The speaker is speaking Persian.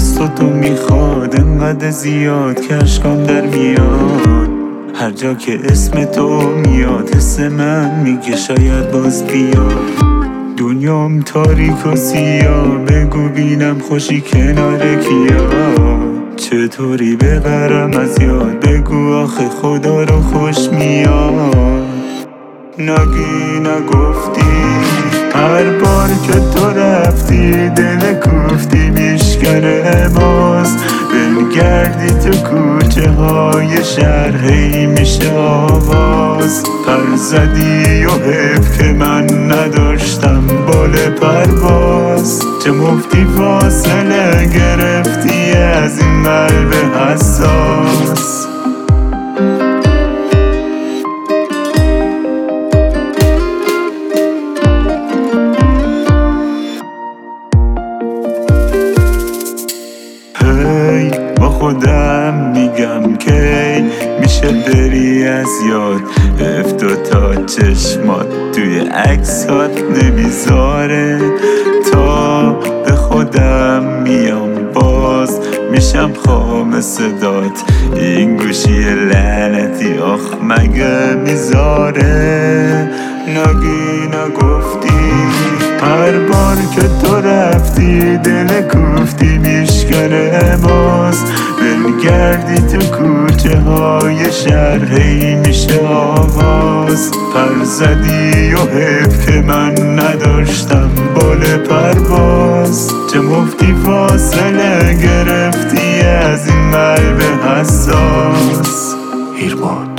دست تو میخواد انقدر زیاد که اشکام در میاد. هر جا که اسم تو میاد حس من میگه شاید باز بیاد. دنیام تاریک و سیاه، بگو بینم خوشی کنار کیا. چطوری ببرم از یاد، بگو آخه خدا رو خوش میاد. نگی نگفتی هر بار که تو رفتی دل کوفتی میشکنه باز. بنگردی تو کوچه های شهر هی میشه آواز. پر زدی و حیف که من نداشتم بال پرواز. چه مفتی فاصله گرفتی از این قلب حساس. با خودم میگم که میشه بری از یاد. تا چشمات توی عکسات نمیذاره. تا به خودم میام باز میشم خام صدات. این گوشی لعنتی آخ مگه میذاره. نگی نگفتی هر بار که تو رفتی دل کوفتی میشکنه باز. بنگردی تو کوچه های شهر هی میشه آواز. پر زدی و حیف که من نداشتم بال پرواز. چه مفتی فاصله گرفتی از این قلب حساس. ایرمان